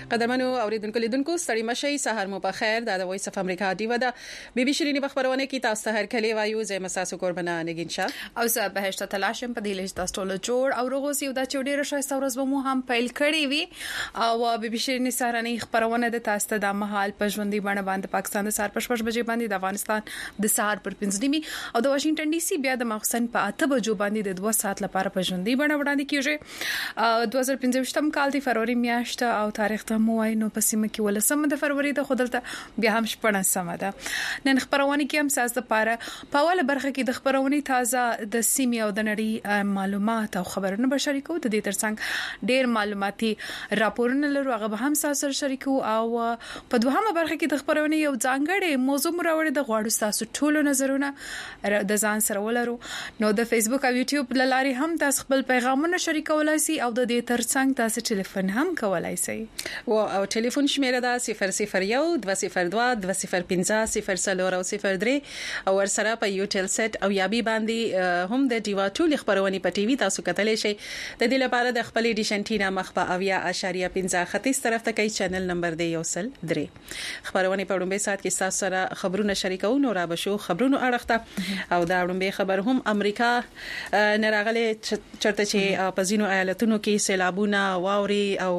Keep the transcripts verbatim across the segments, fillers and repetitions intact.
قدرمنو اوریدونکو لیدونکو ستړي مشي سحر مو په خیر د وایس اف امریکا دیو ده بي بي شيرینی بخبرونه کی تاسو ته هر کلی وایو زه مساسو قربانه نگین شاه او زه بهشته تلاشم په دې لږ تاسو ټول جوړ او روغوسی د چوډیر شایسته ورځ به مو هم پیل کړی وي او بي بي شيرینی سهارنی خبرونه د تاسو ته د مهال په ژوندۍ باندې باندې پاکستان د سهار په شپږ بجې باندې د افغانستان د سهار پر پنځه نیمه او د واشنگټن ډي سي بیا د مخسن په اته بجو باندې د دوه ساعت لپاره په ژوندۍ باندې وړاندې کیږي دوه هزار پنځه کال د فروری میاشت او تاریخ ته مو وای نو په سیمه کې ولسمه د فروری د خودلته بیا هم شپږ سمه ده نن خبرونه کې هم ساز د پاره په اوله برخه کې د خبرونه تازه د سیمه او د نړۍ معلومات او خبرونه به شریکو د دې ترڅنګ ډېر معلوماتي راپورونه لرو هغه به هم سره شریکو او په دوهمه برخه کې د خبرونه یو ځانګړی موضوع مراوړ د غواړو تاسو ټولو نظرونه د ځان سره ولرو نو د فیسبوک او یوټیوب لاري هم تاسو خپل پیغامونه شریکولای شئ او د دې ترڅنګ تاسو ټلیفون هم کولای شئ او ټلیفون شمیره ده صفر صفر یو دوه صفر دوه دوه صفر پنځه صفر صفر او صفر درې او ورسره په یو ټل سیټ او یا بي باندې هم د ډیوا ټول خبرونه په ټي وي تاسو کتلی شئ د دې لپاره د خپل ډیشنټینا مخ په اویا اشاریه پنځه ختیځ طرف ته کوي چینل نمبر دی یو سل درې خبرونه په وړاندې سات کې تاسو سره خبرونه شریکو نو را بشو خبرونه اړخته او دا وړاندې خبر هم امریکا نراغله چرته چې په ځینو ایالتونو کې سیلابونه واوري او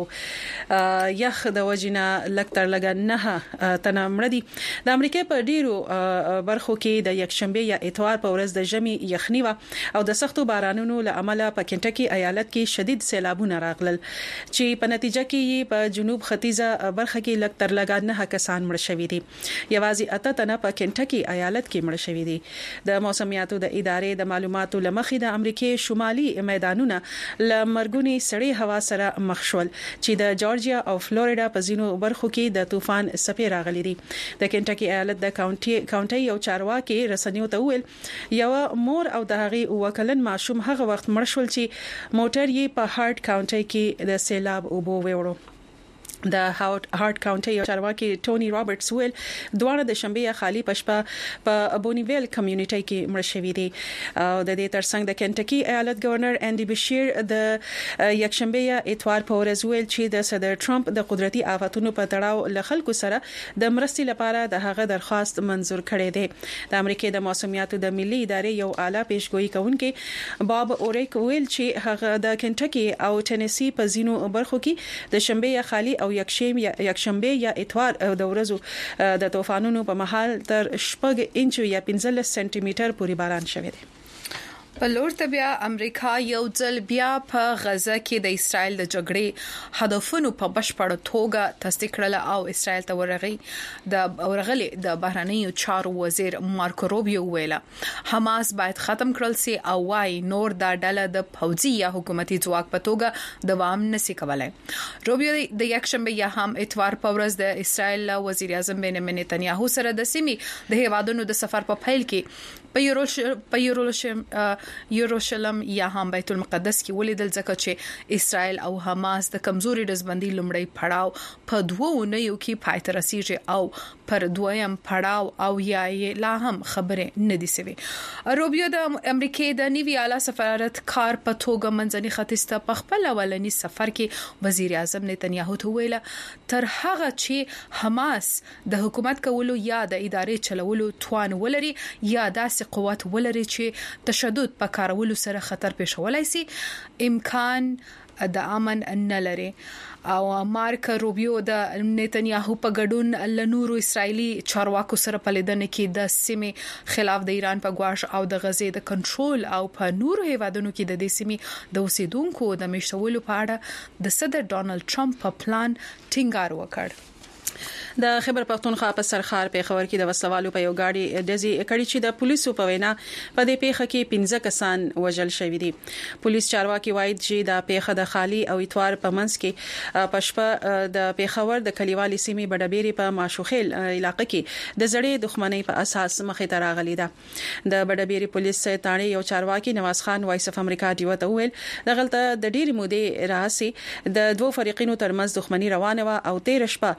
یخ د وجنه لکتر لګا نه تنامړ دي د امریکا په ډیرو برخو کې د یکشنبه یا اتوار په ورځ د ژمي یخنی و او د سختو بارانونو له امله په کنټکی ایالت کې شدید سیلابونه راغلل چې په نتیجه کې په جنوب ختیځه برخه کې لکتر لګا نه کسان مړ شوي دي یوازې اته تنه په کنټکی ایالت کې مړ شوي دي د موسمیاتو د ادارې د معلوماتو لمخې د امریکای شمالي میدانونه لمرګونی سړې هوا سره مخ شول چې د جورجیا او فلوریدا په ځینو برخو کې د طوفان څپې راغلي دي د کنټکی ایالت د کاونټي کاونټي یو چارواکي رسنیو ته ویل یو مور او د هغه وکلن ماشوم هغه وخت مړ شول چې موټر یې په هارت کاونټي کې د سیلاب اوبو ویوړو د هارت کاونټي یو چارواکي ټونی رابرټس ویل دوه د شنبه خالی پشپا په بونیویل کمیونټي کې مړ شوی دي او د دې ترڅنګ د کنټکی ایالت گورنر انډي بشیر د یکشنبه یا اتوار په ورځ ویل چې د صدر ټرمپ د قدرتي آفاتونو په تړاو له خلکو سره د مرستې لپاره د هغه درخواست منزور کړی دی د امریکای د موسمیاتو د ملي ادارې یو اعلی پیشګوئی کوونکی باب اوریک ویل چې هغه د کنټکی او ټینیسی په ځینو برخو کې د شنبه یا خالی او یکشنبه یا یکشنبه یا اتوار د ورځو د طوفانونو په محل تر شپږ انچ یا پنځه سانتي متر پورې باران شوی دی په لور ته بیا امریکا یو ځل بیا په غزه کې د اسرائیل د جګړې هدفونو په بشپړ توګه تصدیق کړل او اسرائیل ته ورغی د ورغلی د بهرنیو چارو وزیر مارکو روبیو ویلا حماس باید ختم کړل سي او وايي نور دا ډله د فوجي یا حکومتي ځواک په توګه دوام نشي کولای روبیو د یکشنبه یا هم اتوار په ورځ د اسرائیل وزیر اعظم بنیامین نتنیاهو سره د سیمې د هیوادونو د سفر په پیل کې په یوروشلم یوروشلم یا هم بیت المقدس کې ولیدل ځکه چې اسرائیل او حماس د کمزوري رزبندي لومړی پړاو په دوه ونیو کې پای ته رسیږي او پر دویم پړاو او یا لا هم خبره نه دي سوي روبیو د امریکای د نیوی اعلی سفارت کار په توګه منځني ختیځ په خپل اولنی سفر کې وزیر اعظم نتنیاهو ته ویل تر هغه چې حماس د حکومت کولو یا د ادارې چلولو توان ولري یا داسې قوت ولري چې تشدد په کارولو سره خطر پېښولای شي امکان د امن نه لري او مارک روبیو د نتنیاهو په ګډون لنورو اسرایلی چارواکو سره په لیدنه کې د سیمې خلاف د ایران په ګواښ او د غزې د کنټرول او په نورو هیوادونو کې د دې سیمې د اوسیدونکو د مشتولو په اړه د صدر ډونالد ټرمپ په پلان ټینګار وکړ د خیبر پختونخوا په سرخار په خبر کې د وسوالو په یو گاډي دزي کړي چې د پولیسو په وینا په دې پیښه کې پنځه کسان وژل شوي دي پولیس چارواکي وایي چې د پیښه د خالی او اتوار په منځ کې پښپا د پیښور د کلیوالي سیمې بډبيري په ماشوخیل علاقې کې د زړې دښمنۍ په اساس مخې ته راغلي ده د بډبيري پولیس تاڼي یو چارواکي نواز خان وایس اف امریکا دیو ته ویل دغلطه د ډېری مودې راسي د دوه فریقینو ترمنځ دښمنۍ روانه و او تیر شپه په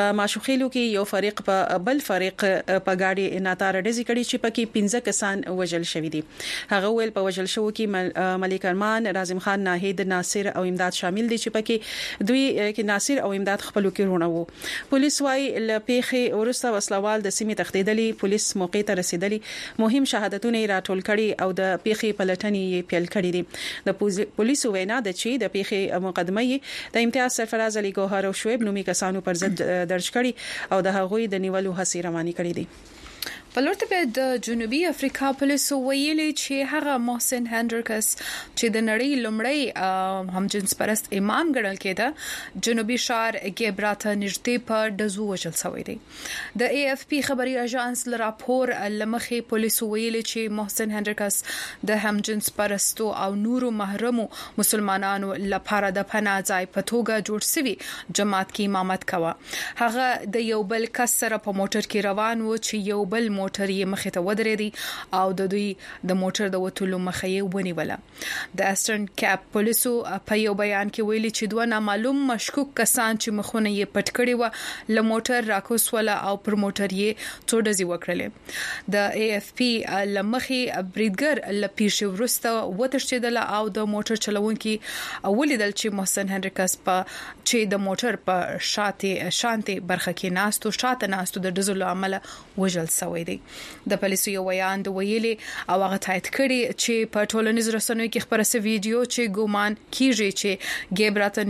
په ماشوخیلو کې یو فریق په بل فریق په گاډي ناتار ډزې کړې چې پکې پنځه کسان وژل شوی دي. هغه ویل په وژل شو کې ملک ارمان، رازم خان، ناهید، ناصر او امداد شامل دي چې پکې دوی کې ناصر او امداد خپل کې رونه وو. پولیس وايي لپیخي ورسته وسلوال د سیمې تخدیدلي، پولیس موقع ته رسیدلي، مهم شهادتونه راټول کړي او د پیخي پلټنې پیل کړي دي. د پولیسو وینا د چې د پیخي مقدمه د امتیاز سرفراز علي ګوهر او شعیب نومي کسانو پر ضد درج کړي او د هغوی د نیولو هڅې روانې کړې دي. بلورته به د جنوبي افریقا پولیسو ویلي چې هغه محسن هندرکس چې د نړۍ لومړی هم جنس پرست امام ګڼل کېده جنوبي شهر ګیبراته نږدې په دزو وژل شوی دی. د ای اف پی خبري اژانس ل راپور لمخې پولیسو ویلي چې محسن هندرکس د هم جنس پرستو او نورو محرمو مسلمانانو لپاره د پناه ځای په توګه جوړ شوی جماعت کې امامت کاوه. هغه د یو بل کس سره په موټر کې روان و چې یو بل موټر یې مخې ته ودرېدي او د دوی د موټر د وټولو مخه یې ونیوله. د استرن کیپ پولیسو په یو بیان کې ویلي چې دوه نامعلوم مشکوک کسان چې مخونه یې پټ کړي و له موټر راکوسوله او پر موټر یې څوډزي وکړلې. د ای اف پی لمخې بریدګر لپیښ ورسته وتښتیدل او د موټر چلوونکي ولیدل چې محسن هندرکس په چې د موټر په شاته شانتي برخه کې ناستو شاته ناستو د دزلو عمل وژل شوی دی. د پولیسو یو بیان د ویلي او هغه تایید کړي چې په ټولنیزو رسنیو کې خبره سوي ویډیو چې ګومان کیږي چې ګیبراته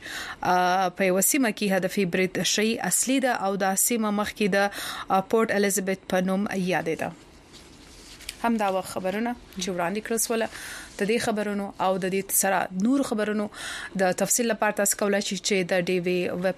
نږدې په وسیمه کې هدفي برید شي اصلي ده او د سیمه مخ کې د پورت الیزابت په نوم یاد ده. هم دا خبرونه چې وړاندې کړل سول د دې خبرونو او د دې سره نور خبرونو د تفصیل لپاره تاسو کولای شئ چې د ډي وی ویب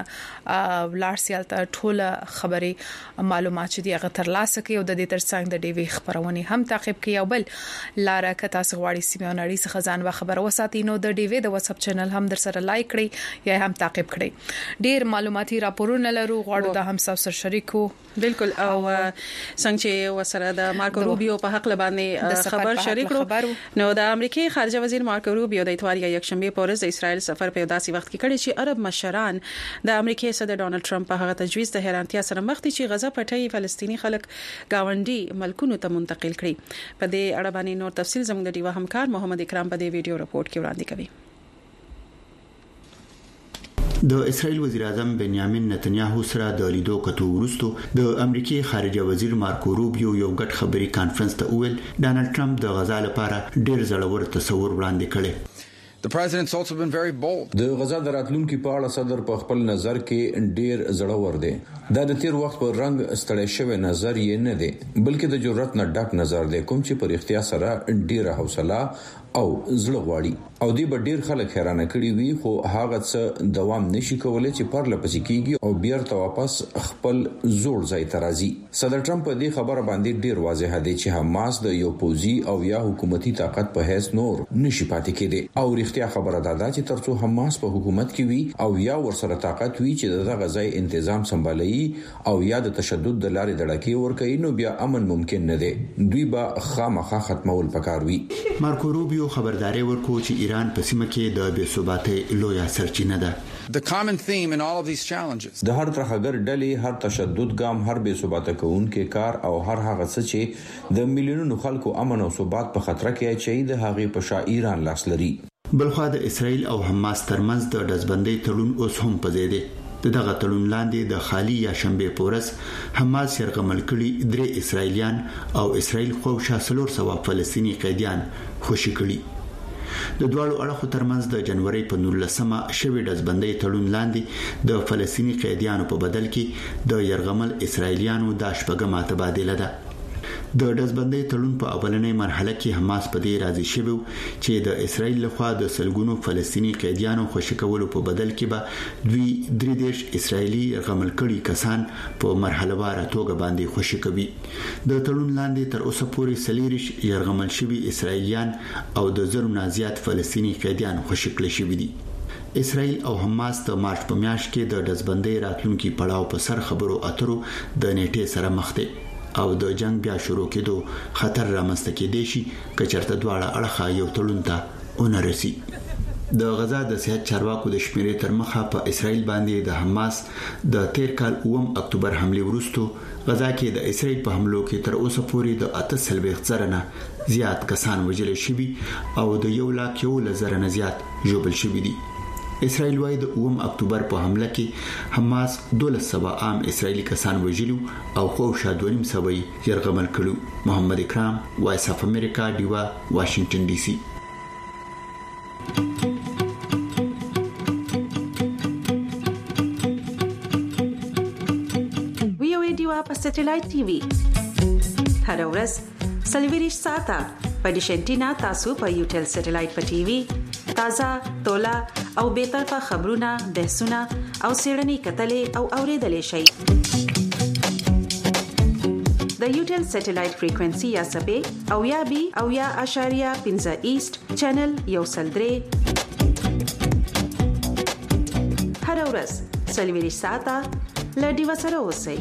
پاڼه لارسیال ته ټوله خبري معلومات چې هغه تر لاسه کوي او د دې ترڅنګ د ډي وی خبرونه هم تعقیب کوي. او بل لاره که تاسو غواړئ سیمه نړۍ څخه ځان و خبر وساتئ نو د ډي وی د واتس اپ چینل هم در سره لایک کړئ یا هم تعقیب کړئ. ډیر معلوماتي راپورونه لرو غواړو د هم تاسو سره شریکو. بالکل او څنګه چې وسره د مارکو روبیو په حق لبانې خبر شریک کړو نو د امریکای خارجه وزیر مارکو روبیو د اتوار یا یکشنبه په ورځ د اسرائیل سفر په داسې وخت کې کړی چې عرب مشران د امریکای صدر ډونالد ټرمپ په هغه تجویز د حیرانتیا سره مخ دي چې غزا پټي فلسطینی خلک گاونډي ملکونو ته منتقل کړي. په دې اړه باندې نور تفصیل زموږ د ډیوا همکار محمد اکرام په دې ویډیو رپورت کې وړاندې کوي. د اسرائیل وزیر اعظم بنیامین نتنیاهو سره د لیدو کتو وروسته د امریکای خارجه وزیر مارکو روبیو یو غټ خبري کانفرنس ته ویل ډونالد ټرمپ د غزا لپاره ډیر زړور تصور وړاندې کړي. The president's also been very bold. د غزا د راتلونکو په اړه صدر په خپل نظر کې ډیر زړور دی. دا د تیر وخت په رنګ ستړی شوی نظر یې نه دی بلکې د جرأت نه ډک نظر دی کوم چې پر اختیار سره ډیره حوصله او زړه غواړي او دی به ډیر خلک حیرانه کړي وي خو هغه څه دوام نشي کولای چې پر لپسې کیږي او بیرته واپس خپل زوړ ځای ته راځي. صدر ټرمپ په دې خبره باندې ډیر واضح دی چې حماس د یو پوځي او یا حکومتي طاقت په هیڅ نور نشي پاتې کېدی او اختیار خبره ده چې ترڅو حماس په حکومت کې وي او یا ورسره طاقت وي چې دغه ځای تنظیم سمبالي او یا د تشدد د لارې دړکی ورکوي نو بیا امن ممکن نه دی. دوی به خامخا ختمول پکاروي. مارکو روبیو خبرداري ورکو چې ایران په سیمه کې د بې ثباتۍ لویه سرچینه ده. The common theme in all of these challenges د هر ترخګر ډلې هر تشدد ګام هر بې ثباته کوونکې کار او هر هغه څه چې د میلیونونو خلکو امن او ثبات په خطر کې اچي د هغې په شا ایران لاس لري. بلخوا د اسرائیل او حماس ترمنځ د دزبندۍ تړون اوس هم پزې دی. دغه تړون لاندې د خالی یا شنبه پورس حماس يرغمل کړي درې اسرائیلیان او اسرائیل خو شاسلور سوا فلسطینی قیدیان خوشی کړي. د دوالو اړخو ترمنځ د جنوري په نولسمه شوی دزبندۍ تړون لاندې د فلسطینی قیدیانو په بدل کې د يرغمل اسرائیلیانو د شپږمه تبادله ده. د دزبندۍ تړون په اولنۍ مرحله کې حماس په دې راضي شوی چې د اسرائیل لخوا د سلګونو فلسطینی قیدیانو خوشی کولو په بدل کې به دوی درې دیش اسرائیلي يرغمل کړي کسان په مرحله وار توګه باندې خوشی کوي. د تړون لاندې تر اوسه پورې سلیریش يرغمل شوی اسرائیلیان او د زرو نازيات فلسطینی قیدیان خوشی کړي شوی دي. اسرائیل او حماس د مارچ په میاشت کې د دزبندۍ راتلونکي پړاو په سر خبرو اترو د نیټه سره مخ دي او د جنگ بیا شروع کېدو خطر رامنځته کېدی شي که چېرته دواړه اړخه یو تړون ته ونه رسي. د غزا د صحت چارواکو د شمیرې تر مخه په اسرائیل باندې د حماس د تیر کال اووم اکتوبر حمله وروسته غزا کې د اسرائیل په حملو کې تر اوسه پورې د اته سلويخ زره زیات کسان وژل شوي او د یو لاک یو لزر نه زیات ژوبل شوي دي. اسرائیل وايي د اووم اکتوبر په حمله کې حماس دولس سبا عام اسرائیلي کسان وژلو او خو شادونیم سوي يرغمل کړو. محمد اکرام، وایس اف امریکا، دیوا، واشنگټن ډي سي. وی او دیوا په سټلایټ ټي وي هر ورځ سلویریش ساته په ډیشنټینا تاسو په یوټل سټلایټ په ټي وي تازه تولا او به طرفه خبرونه بحثونه او سیړنی کتلې او اوریدلې شي. د یوټل سټلایټ فریکوئنسي یا سبې او یا بي او یا اشاریه پنځه ایست چینل یو سلدري هر ورځ سلویریش ساته لډي وسره اوسئ.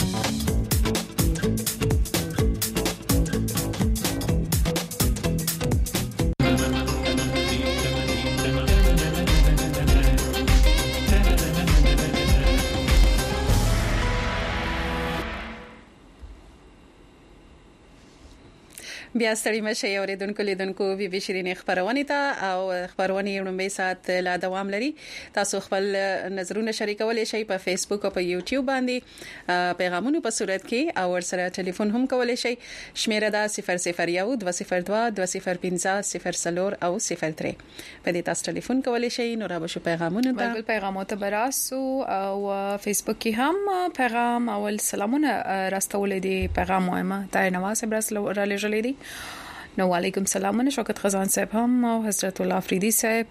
بیا ستړي مشه اوریدونکو لیدونکو بي بي شيرين خبرونه ته او خبرونه یومبه سات لا دوام لري. تاسو خپل نظرونه شریکولای شئ په فیسبوک او په یوټیوب باندې پیغامونه په صورت کې او سره ټلیفون هم کولای شئ. شمیره دا صفر صفر یو دوه صفر دوه دوه صفر پنځه صفر صفر او صفر درې په دې تاسو ټلیفون کولای شئ. نو را به شو پیغامونه ته بل پیغامات براسو او فیسبوک کې هم پیغام او سلامونه راستول دي. پیغام مهمه تای نواز براسل را لېږلې دي. نو علیکم سلامونه شوکت خزان صاحب هم او حضرت الله افریدی صاحب،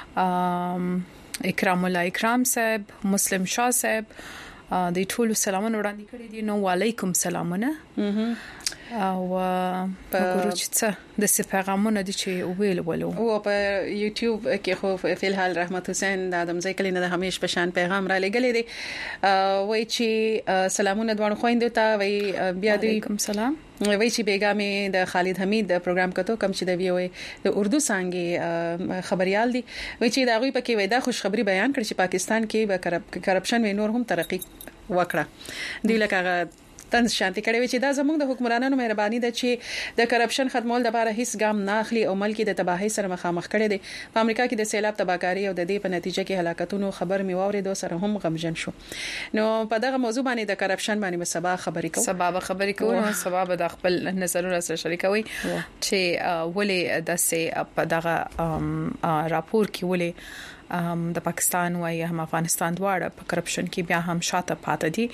اکرام الله اکرام صاحب، مسلم شاه صاحب د ټولو سلامونه وړاندې کړی دي. نو علیکم سلامونه او په ګورچته د پیغامونه د چې ویل ولو او په یوټیوب کې خو په الحال رحمت حسین د ادم زای کلینه د همیش په شان پیغام را لګلې دي. وای چې سلامونه دوه خويندو ته وای بیا دی علیکم سلام. وای چې بیګامې د خالد حمید د پروګرام کتو کم چې د وی وي د اردو څنګه خبريال دي. وای چې دا غوي پکې وای دا خوش خبری بیان کړ چې پاکستان کې به کرپشن و نور هم ترقی وکړه. دی لکه تنز شانتي کړي وي چې دا زموږ د حکمرانانو مهرباني ده چې د کرپشن ختمول لپاره هیڅ ګام نه اخلي او ملک د تباہي سره مخامخ کړي دي. په امریکا کې د سیلاب تباہکاری او د دې په نتیجه کې هلاکتونو خبر می واورید سره هم غمجن شو. نو په دغه موضوع باندې د کرپشن باندې به سبا خبرې کوو سبا خبرې کوو نو سبا به د خپل نظرونه سره شریکوي چې ولې د سه په دغه راپور کې ولې د پاکستان او هم افغانستان دواړه په کرپشن کې بیا هم شاته پاتې دي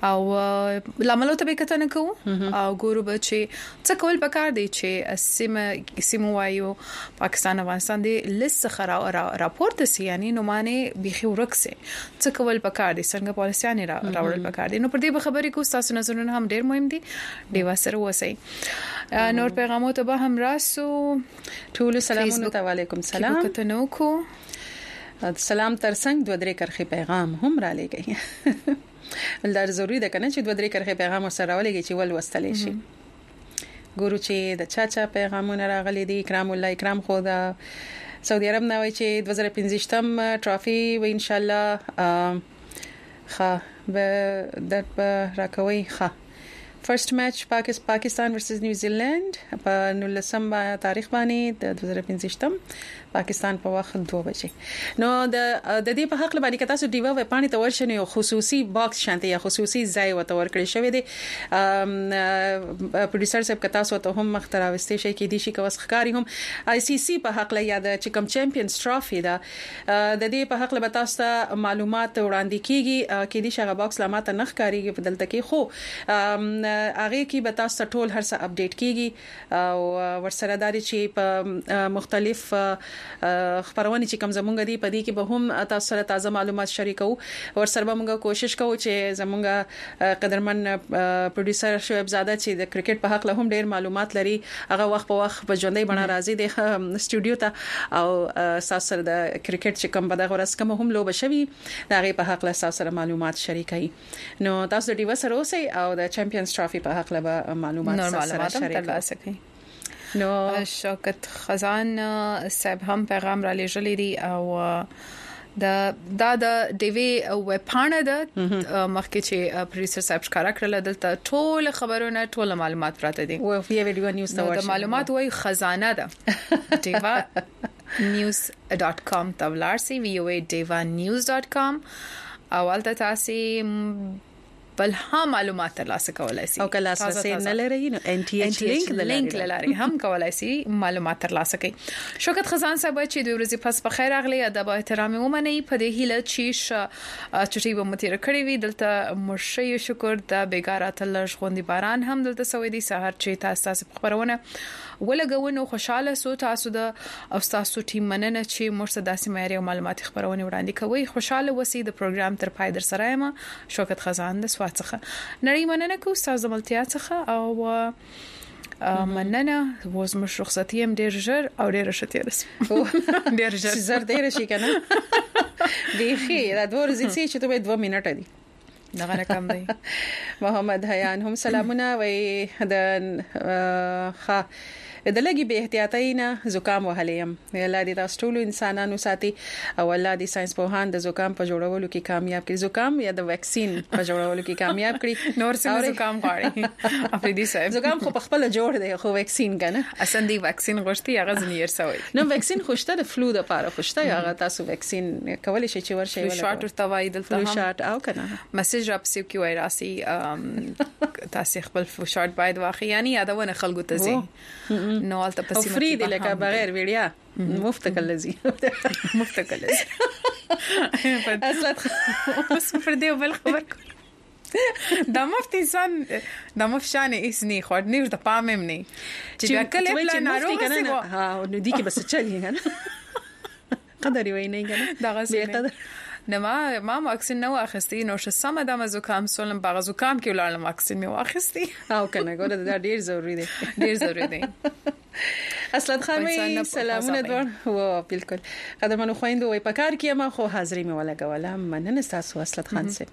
او لامل ته به کته نه کوو او ګورو به چې څه کول پکار دي چې سیمه سیمه وایو پاکستان افغانستان دي لست خرا راپورټ سي یعنی نو معنی بيخي ورکسه څه کول پکار دي څنګه پالیسيان راوړل پکار دي. نو پر دې به خبرې کو تاسو نظرونه هم ډېر مهم دي. دیوا سره وسی نور پیغامات به هم راسو. ټول سلامونه ته وعلیکم سلام. کته نو کو سلام ترڅنګ دوه درې کرخي پیغام هم را لګي. ولر ضروری ده کنه چې دوه درې کرخي پیغام سره ولګي چې ول وستلې شي. ګورو چې د چا چا پیغامونه راغلي دي. اکرام الله اکرام خو دا سعودي عرب نه وای چې دوه زره پنځه م ټرافي و ان شاء الله خا به د راکوي خا فرست میچ پاکستان ورسز نیوزیلند په نولسم تاریخ باندې د دوه زره پنځه پاکستان په وخت دوه بجې. نو د د دې په حق باندې کته سو دیوا و پانی تور شنه یو خصوصي باکس شانته یا خصوصي ځای و تور کړی شوی دی. پروډوسر صاحب کته سو ته هم مخترا وستې شي کې دي شي کوس خکاری هم آی سی سی په حق لا یاد چې کم چمپionز ټرافي دا د دې په حق له تاسو معلومات وړاندې کیږي کې دي شغه باکس لامات نه ښکاریږي په دلته کې خو هغه کې به تاسو ټول هر څه اپډیټ کیږي او ورسره داري چې په مختلف خبرونه چې کوم زمونږ دی په دې کې به هم تاسو سره تازه معلومات شریکو. ور سره به موږ کوشش کوو چې زمونږ قدرمن پروډوسر شعیب زاده چې د کرکټ په حق له هم ډیر معلومات لري هغه وخت په وخت په ژوندۍ بڼه راځي د سټوډیو ته او تاسو سره د کرکټ چې کوم به د غرس کوم هم لوب شوي دا غي په حق له تاسو سره معلومات شریکای. نو تاسو د ډیو سره اوسئ او د چمپionز ټرافي په حق له معلومات سره شریک ترلاسه کړئ. نو شوکت خزان صاحب هم پیغام را لېږلی دی او د دا د ډیوی ویب پاڼه ده مخکې چې پروډوسر صاحب ښکارا کړل دلته ټول خبرونه ټول معلومات پراته دي او په ویډیو نیوز ته ورشي د معلومات وای خزانه ده دیوا نیوز ډاٹ کام ته ولارسي وی او دیوا نیوز ډاٹ کام اول ته تاسو بل هم معلومات ترلاسه کولای شي او کله اساسي نه لري نو ان ټي ایچ لینک لري هم کولای شي معلومات ترلاسه کوي. شوکت خزان صاحب چې د ورځې پس په خیر اغلی ادب احترام ومني په دې هیله چې چټي به متیر کړی وي دلته مرشي شکر د بیګاره تل ژوندۍ باران هم دلته سوي دي سحر چې تاسو خبرونه ولګونو خوشاله سو تاسو د او تاسو ټیم مننه چې مرسته داسې معیاري معلومات خبرونه وړاندې کوي خوشاله وسی د پروګرام تر پای در سره ما شوکت خزان د سوات څخه نړۍ مننه کو استاد ملتیا څخه او مننه وز مش رخصتي هم ډیر ژر او ډیر شته رس ډیر ژر زر ډیر شي کنه دیخي دا دوه ورځې چې ته به دوه منټه دي دغه رقم دی. محمد حیان هم سلامونه وای د ښه د لګي به احتیاطي نه زکام وهلیم الله دې تاسو ټول انسانانو ساتي او الله دې ساينس پوهان د زکام په جوړولو کې کامیاب کړي زکام یا د ویکسین په جوړولو کې کامیاب کړي نور څه زکام غواړي افریدي صاحب زکام خو په خپل جوړ دی خو ویکسین کنه اصل دی ویکسین غوښتي هغه زنیر سوی نو ویکسین خوشته د فلو د لپاره خوشته هغه تاسو ویکسین کولای شي چې ورشي ولا شارټ ورته وای دلته هم شارټ او کنه میسج راپسې کی وای راسي تاسو خپل شارټ باید واخی یعنی یادونه خلکو ته زی نو البته پسې فری دی لکه بغیر ویډیا مفت کلزي مفت کلزي اصلا اوس پر دې بل خبر دا مفت انسان دا مفت شان اسني خو نه د پامم نه چې بیا کله بل ناروغ سي ها نو دي کې بس چلی کنه قدر وي نه کنه دا غسه نه ما ما واکسین نو اخستي نو ش سم د زکام سولم باغ زکام کې ولارم واکسین مې واخستي او کنه ګوره دا ډیر ضروری دی ډیر ضروری دی. اصلت خامي سلامونه دوه و بالکل قدمانو خويندو وي پکار کیما خو حاضرې مې ولا کوله مننه تاسو اصلت خان سي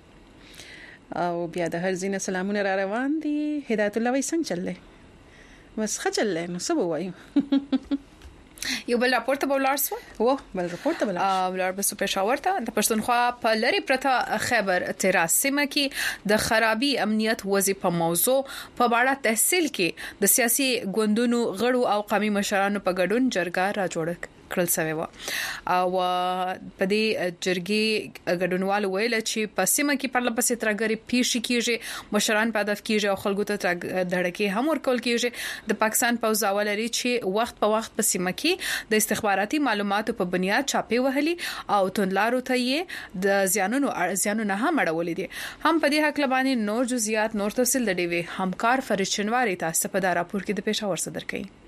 او بیا د هر زینه سلامونه را روان دي هدایت الله وای څنګه چللې بس خجلې نو سبو وای یو بل راپورټ به ولارسو و بل راپورټ به ولارسو ولر به پېښور ته د پښتونخوا په لری پرته خیبر تراس سیمه کې د خرابي امنیت وظیفه موضوع په اړه تحصیل کې د سیاسي ګوندونو غړو او قومي مشرانو په ګډون جرګه را جوړ کړل شوی و او په دې جرګې ګډونوال ویل چې په سیمه کې پرله پسې ترګری پیښ کیږي مشران په هدف کیږي او خلکو ته دړکې هم ورکول کیږي د پاکستان پوز اولري چې وخت په وخت په سیمه کې د استخباراتي معلوماتو په بنیاد چاپی وهلي او توندلارو ته یې د زیانونو زیانونه هم اړولې دي هم په دې حق لبانې نور جزئیات نور تفصیل د ډیوی همکار فرید شنواری تاسو په دا راپور کې د پېښور صدر کړي.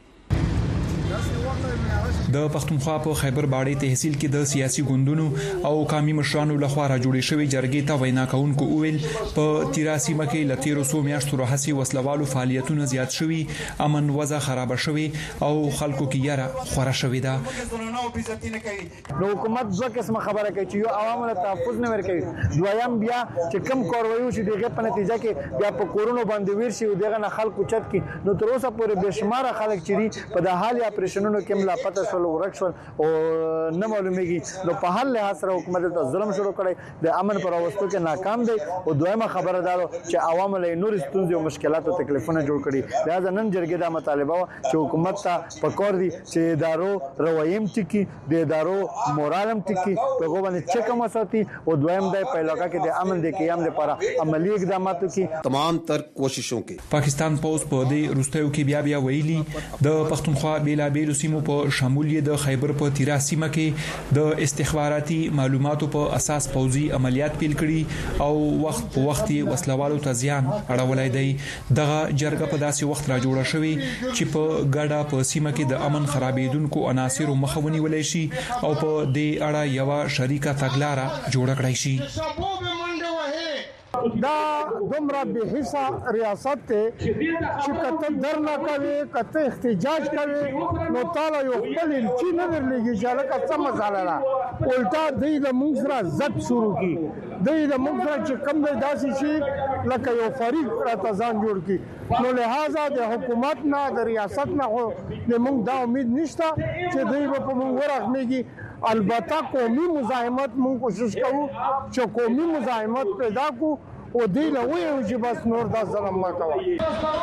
د پښتونخوا په خیبر باړې تحصیل کې د سیاسي ګوندونو او قومي مشرانو لخوا را جوړې شوې جرګې ته وینا کوونکو وویل په تیراسي مکه لتیرو سو میاشتو راهسي وسلوالو فعالیتونه زیات شوي امن وضع خراب شوي او خلکو کې یاره خوره شوې ده. نو حکومت ځکه قسم خبره کوي چې یو عوامو ته تحفظ نه ورکوي دویم بیا چې کم کورویو چې دغه په نتیجه کې بیا په کورونو باندې ویر شي دغه نه خلکو چت کې نو تر اوسه پورې بشمار خلک چې په د حال یا پرېشنونو کې ملا پته شول ورکشل او نه معلومیږي نو په حال له سره حکومت ته ظلم شروع کړي د امن پر اوستو کې ناکام دی او دویمه خبره دا چې عوامو له نور ستونزې او مشکلات او تکلیفونه جوړ کړي لہذا نن جرګې دا مطالبه چې حکومت ته پکور دي چې ادارو رویم ټکی د ادارو مورالم ټکی په غوونه چکه مساتي او دویم د په علاقہ کې د امن د قیام لپاره عملی اقداماتو کې تمام تر کوششوں کې پاکستان پوز په دې روستیو کې بیا بیا ویلي د پښتونخوا بیلا بیل سیمو په شمولیت د خیبر په تیرا سیمه کې د استخباراتي معلوماتو په اساس پوزي عملیات پیل کړي او وخت په وخت وسلوالو ته زیان اړولای دی. دغه جرګه په داسې وخت را جوړه شوې چې په ګډه په سیمه کې د امن خرابېدونکو عناصر مخاوني ولې شي او په دې اړه یو شریکه تګلارې جوړ کړای شي. دا دومره به حصہ ریاست ته چې کته درنه کوي کته احتجاج کوي نو تعالی یو خپل چی نه ورلېږي چې لکه څه مساله را الټا دوی د موږ سره زد شروع کی دوی د موږ سره چې کم دی داسې شي لکه یو فریق را ځان جوړ کی نو لہذا د حکومت نه د ریاست نه خو د موږ دا امید نشته چې دوی په موږ ورغمېږي البته قومي مزاحمت موږ کوشش کوو چې قومي مزاحمت پیدا کو او دی له وایو چې بس نور دا ظلم ما کوي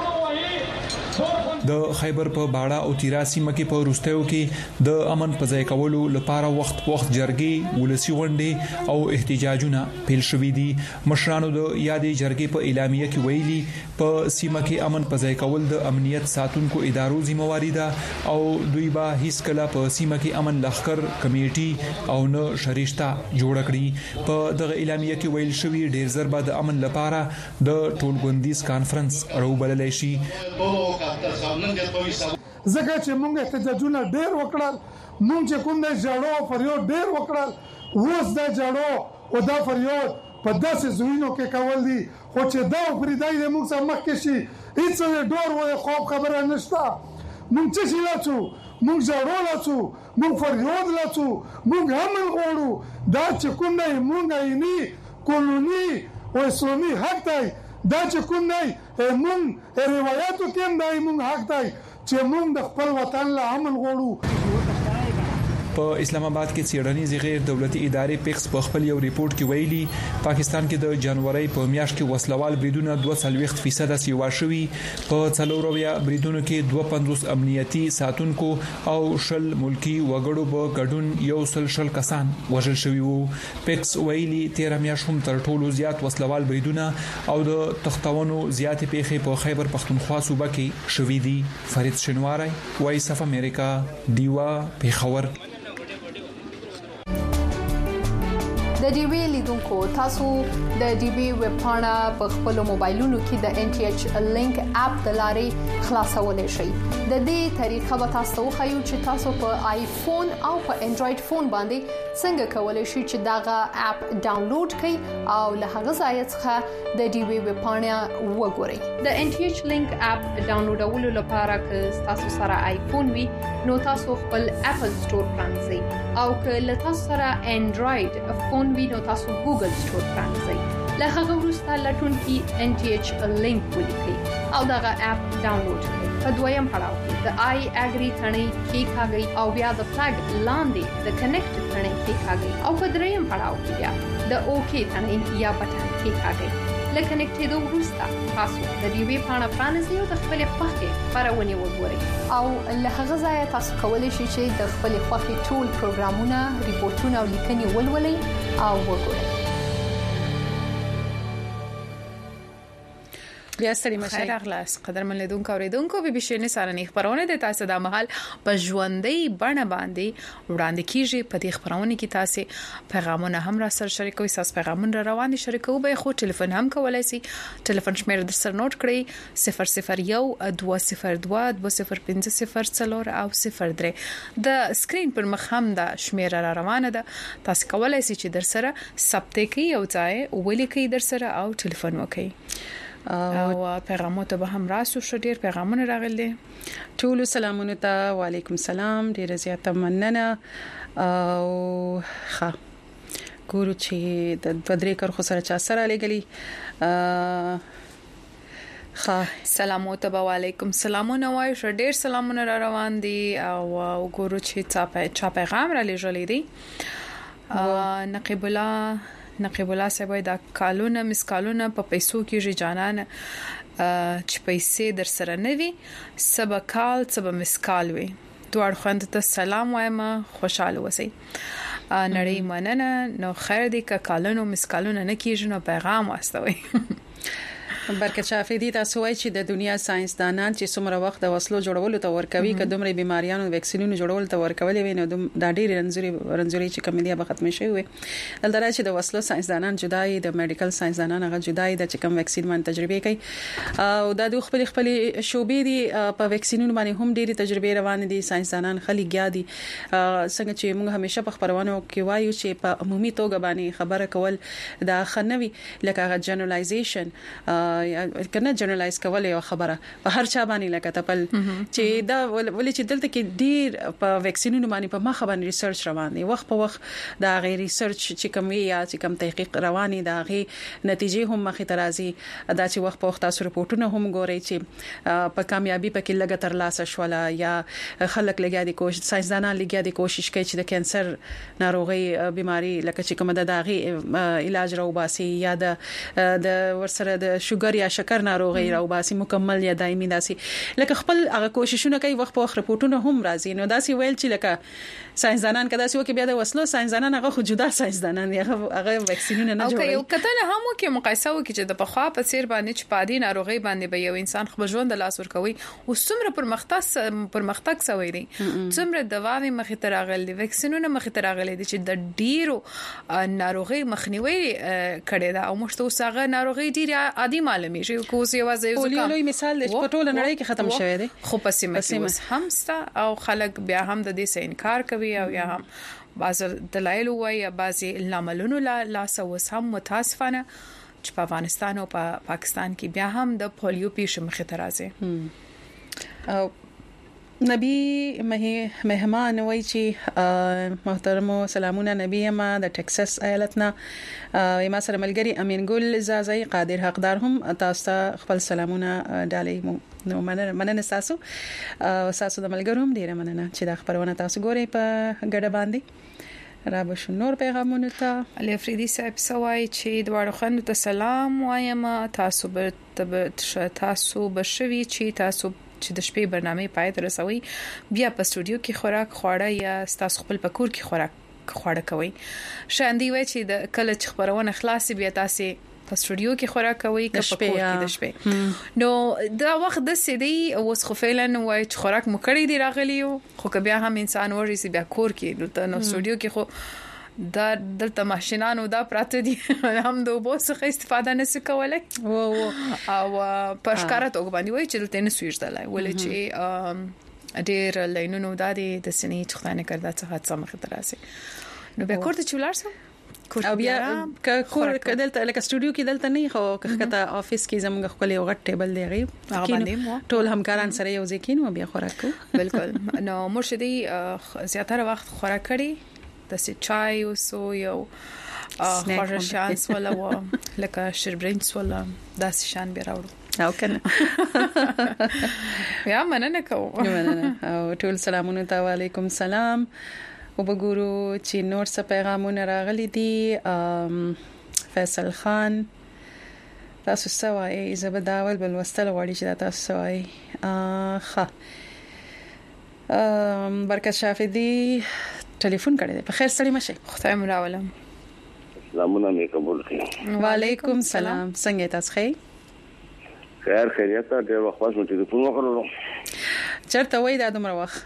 د خیبر په باړه او تیرا سیمه کې په روستیو کې د امن په ځای کولو لپاره وخت وخت جرګې ولسی غونډې او احتجاجونه پیل شوې دي مشرانو د یادې جرګې په اعلامیه کې ویلي په سیمه کې امن په ځای کول د امنیت ساتونکو ادارو ذمہواری ده او دوی به هیڅ کله په سیمه کې امن لخر کمیټي او نه شریشتا جوړ کړي په دغه اعلامیه کې ویل شوی ډیر زر به د امن لپاره د ټولګوندیز کانفرنس راوبللی شي زکه چې موږ احتجاجونه ډېر وکړل موږ چې کوم د جړو فریاد ډېر وکړل اوس د جړو او د فریاد په داسې زوینو کې کول دي خو چې دا فریدای د موږ سره مخ کې شي هیڅ ډور و خوب خبره نشته موږ چې شي لاتو موږ جړو لاتو موږ فریاد لاتو موږ هم غوړو دا چې کوم نه موږ عیني کولونی او اسلامي حق دی دا چې کوم نه مونږ روایتو کې دا مونږ حق دی چې مونږ د خپل وطن له امن غواړو په اسلام آباد کې څېړنیز غیر دولتي ادارې پیکس په خپل یو ریپورت کې ویلي پاکستان کې د جنوري په میاشت کې وسلوال بریدونه دوه څلويخت فیصد سیوا شوي په څلورویا بریدونو کې دوه پنځوس امنیتي ساتونکو او شل ملکی وګړو په ګډون یو سل شل کسان وژل شوي وو پیکس ویلي تیر میاشت هم تر ټولو زیات وسلوال بریدونه او د تختونو زیات پیښې په خیبر پختونخوا صوبه کې شوي دي فرید شنواری وایس اف امریکا دیوا پیښور د ډي وی لیدونکو تاسو د ډي وی ویب پاڼه په خپل موبایلونو کې د ان ټي ایچ لینک اپ د لارې خلاصولای شئ د دې طریقه به تاسو خو چې تاسو په آیفون او په انډراید فون باندې څنګه کولای شئ چې داغه اپ ډاونلوډ کړئ او له هغه ځای څخه د ډي وی ویب پاڼه وګورئ د ان ټي ایچ لینک اپ ډاونلوډولو لپاره که تاسو سره آیفون وي نو تاسو خپل اپل سٹور پرانځئ او که له تاسو سره انډراید فون وینو تاسو ګوګل سٹور پرانځئ له هغه وروسته لټون کې ان ټي ایچ لینک ولیکئ او دغه اپ ډاونلوډ کړئ په دویم پړاو کې د آی اګری ثنې کې کاږئ او بیا د فلګ لاندې د کنیکټ ثنې کې کاږئ او په دریم پړاو کې بیا د اوکی ثنې یا بټن کې کاږئ لکه نکټېدو وروسته تاسو د دې وی پاڼه پرانیزئ او د خپل خوښې خبرونه وګورئ او له هغه ځایه تاسو کولی شئ چې د خپل خوښې ټول پروګرامونه ریپورتونه او لیکنې ولولئ او وګورئ بیا ستړي مشه خیر اخلاص قدرمن لیدونکو اوریدونکو بي بي شي سارنې خبرونه د تاسو د محل په ژوندۍ بڼه باندې وړاندې کیږي په دې خبرونه کې تاسو پیغامونه هم را سره شریکوي تاسو پیغامونه روان دي شریکو به خو ټلیفون هم کولای شي ټلیفون شمیره در سره نوٹ کړئ صفر صفر یو دوه صفر دوه دوه صفر پنځه صفر څلور او صفر درې د سکرین پر مخ هم د شمیره را روانه ده تاسو کولای شئ چې در سره ثبت کړئ او ځای ولیکئ در سره او ټلیفون وکړئ او پیغامونه به هم راسو شو ډیر پیغامونه راغلي ټول سلامونه ته وعلیکم السلام ډیر زیاته مننه او ښه ګورو چې د بدرې کار خو سره چا سره لګلی ښه سلامونه به وعلیکم سلامونه وای شو ډیر سلامونه را روان دي او ګورو چې چا پیغام را لېږلی دی نقیب الله نقیب الله صاحب دا کالونه مسکالونه په پیسو کې جانان چې پیسې در سره نه وي سبا کال سبا مسکال وي دوړ خوند ته سلام وایم خوشاله وسی نړۍ مننه نو خیر دې ک کالونو مسکالونه نه کیږي نو پیغام واستوي برکت شافعي تاسو وایي چې د دنیا ساينسدانان چې څومره وخت د وسلو جوړولو ته ورکوي که دومره بیماریانو ویکسینونو جوړولو ته ورکولې وي نو د ډېر رنځوري رنځوري چې کمیډیا به ختم شي وي دلته چې د وسلو ساينسدانان جدای د میډیکل ساينسدانان هغه جدای د چې کوم ویکسین باندې تجربه کوي او د خپل خپل شوبې دي په ویکسینونو باندې هم ډېری تجربه روان دي ساينسدانان خلک ګیا دي څنګه چې موږ همیشه په خبرونو کې وایو چې په عمومي توګه باندې خبره کول دا خنوي لکه جنرالایزیشن کنه جنرالایز کول یو خبره په هر چا باندې لکه تپل چې دا ولې چې دلته کې ډیر په ویکسینونو باندې په مخه باندې ریسرچ روان دي وخت په وخت دا غیر ریسرچ چې کوم یا چې کوم تحقیق رواني دا غي نتیجې هم مخې ترازي دا چې وخت په وخت تاسو رپورټونه هم ګورئ چې په کامیابی په کې لګ تر لاسه شولا یا خلک لګیا دي کوشش ساينسدانان لګیا دي کوشش کوي چې د کانسر ناروغي بيماري لکه چې کوم د داغي علاج راوباسي یا د د ورسره د شوګر یا شکر ناروغي راوباسي مکمل یا دایمي داسي لکه خپل هغه کوششونه کوي وخت په وخت رپورټونه هم راځي نو داسي ویل چې لکه ساينسدانان کدا سو کې بیا د وسلو ساينسدانان هغه خو جدا ساينسدانان هغه هغه ویکسینونه نه جوړوي او کته نه هم کې مقایسه وکړي چې د پخوا په سیر باندې چې پادي ناروغي باندې به یو انسان خپل ژوند لاس ور کوي او څومره پرمختګ پرمختګ سوی دی څومره دواوی مخې ته راغلي دي ویکسینونه مخې ته راغلي دي چې د ډیرو ناروغي مخنیوي کړي دا او مشته وسغه ناروغي ډیره عادي معلومي شي کوز یوازې یو ځکه لوی مثال دی په ټوله نړۍ کې ختم شوی دی خو پسیمه کې هم ستا او خلک بیا هم د دې سې انکار کوي او یا هم بعض دلایل وایي یا بعض لاملونو لا لاس وس هم متاسفانه چې په افغانستان او په پا پاکستان کې بیا هم د پولیو پیښه مخې ته راځي او نبی مه مهمان وای چې محترم سلامونه نبی ما د ټکساس ایالتنا ما سره ملګری امین ګل زازای قادر حقدار هم تاسو خپل سلامونه ډالې نو مننه تاسو تاسو د ملګرو هم ډیره مننه چې د خبرونه تاسو ګورئ په ګډه باندې را به شنور پیغامونه ته علي افریدي صاحب سوای چې دواړو خنو ته سلام وایم تاسو به تاسو بشوي چې تاسو چې د شپې برنامه پای ته رسوي بیا په سټوډیو کې خوراک خواړه یا تاسو خپل پکور کې خوراک خواړه کوي شاندي وای چې د کله چې خبرونه خلاصي بیا تاسو په سټوډیو کې خوراک کوي که په کور کې د شپې نو دا وخت د سیدي اوس خو فعلن وای چې خوراک مو کړی دی راغلیو خو که بیا هم انسان ورسي بیا کور کې دلته نو سټوډیو کې خو دا دلته ماشينانو دا پراته دي هم د وبو څخه استفاده نشي کولای او او په ښکارا توګه باندې وای چې دلته نه سويږدلای ولې چې ډېر لینونو د دې د سنې څخه کړه څه څه مخ دراسي نو به کوړه چې ولارسم او بیا ک کور کدلته لکه سټوډیو کې دلته نه خو کته افیس کې زموږ خپل یو غټ ټیبل دی غي ټول همکاران سره یو ځای کینو بیا خوراک کو بالکل نو مرشدي زیاتره وخت خوراک کړي د سې چای او سو یو خورا شانس ولا و لکه شربرینس ولا داس شان به راوړو او کنه یا مننه کوم مننه او ټول سلامونه ته وعلیکم سلام او وګورو چې نور څه پیغامونه راغلي دي فیصل خان تاسو سوای زبداول بل وستل وړي چې تاسو سوای ښه برکت شافعي ټلیفون کړی دی په خیر سړی مشه خدای مو راولم سلامونه مې قبول کړئ وعلیکم سلام څنګه تاسو ښه خیر خیریت ډېر وخت مو ټلیفون وکړلو چرته وای دا دومره وخت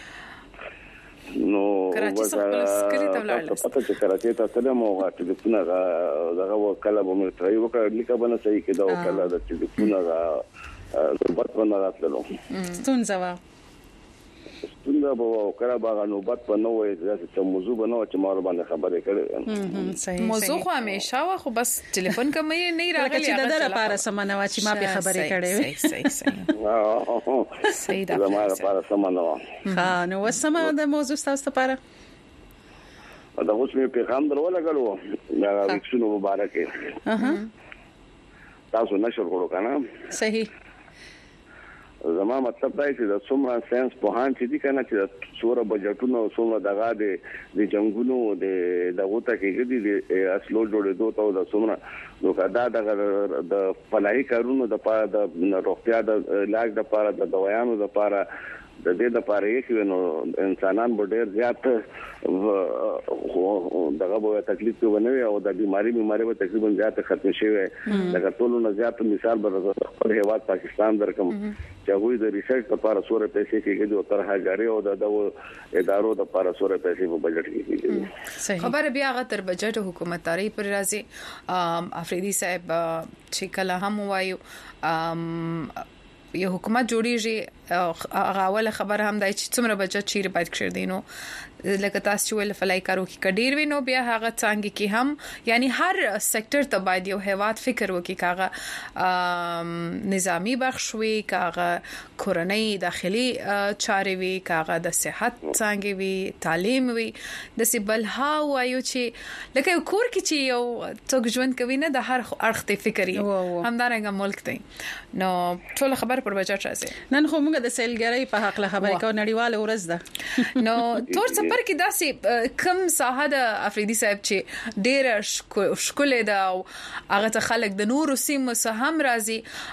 نو کراچي څخه سکري ته ولاړل پته چې کراچي ته تلم او ټلیفون هغه وکاله به مې ترای وکړ لیکه بنه صحیح کېدا وکاله د ټلیفون هغه ضربت باندې راتللو ستونزه وا ستونزه به وکړه باغ نوبت په نوې ځکه موضوع به نو چې مار باندې خبرې کړې صحیح موضوع خو همیشه وا خو بس ټلیفون کومې نه راغلی چې د لپاره سمانه وا چې ما به خبرې کړې صحیح صحیح صحیح دا ما لپاره سمانه وا ها نو وسمه د موضوع تاسو لپاره دا اوس مې پیغام درولګلو دا وکسونو مبارک اها تاسو نشر کړو کنه صحیح زما مطلب دا چې د څومره ساينس په هان چې دي کنه چې څوره بجټونو څومره دغه د جنگونو د دغه ته کې دي د اصلو جوړېدو ته د څومره نو کدا د د فلاحي کارونو د پاره د روغتیا د علاج د پاره د دوايانو د پاره د دې د پاره کې نو انسانان به ډېر زیات دغه به تکلیف کې ونوي او د بیماری بیماری به تقریبا زیات ختم شي لکه ټول نه زیات مثال به خپل هیواد پاکستان درکم چې هغه د ریسرچ لپاره سوره پیسې کېږي او تر هزارې او د ادارو لپاره سوره پیسې په بجټ کې کېږي خبر بیا غا تر بجټ حکومتداري پر راځي افریدي صاحب چې کله هم وایو یو حکومت جوړیږي هغه اول خبر هم دای چې څومره بجټ چیرې باید کړی دینو لکه تاسو ول فلای کارو کې کډیر وینو بیا هغه څنګه کې هم یعنی هر سېکټر ته باید یو هیواد فکر وکړي کاغه نظامی بخش وي کاغه کورنۍ داخلي چارې وي کاغه د صحت څنګه وي تعلیم وي د سیبل ها وایو چې لکه کور کې چې یو څوک ژوند کوي نه د هر اړخ ته فکرې همدارنګه ملک ته نو ټول خبر پر بجټ راځي نن خو موږ د سیلګرۍ په حق له خبرې کو نړیواله ورځ ده نو تور سفر کې داسې کم ساحه د افریدي صاحب چې ډېر شکل ده او هغه ته خلک د نور سیمو سه هم راځي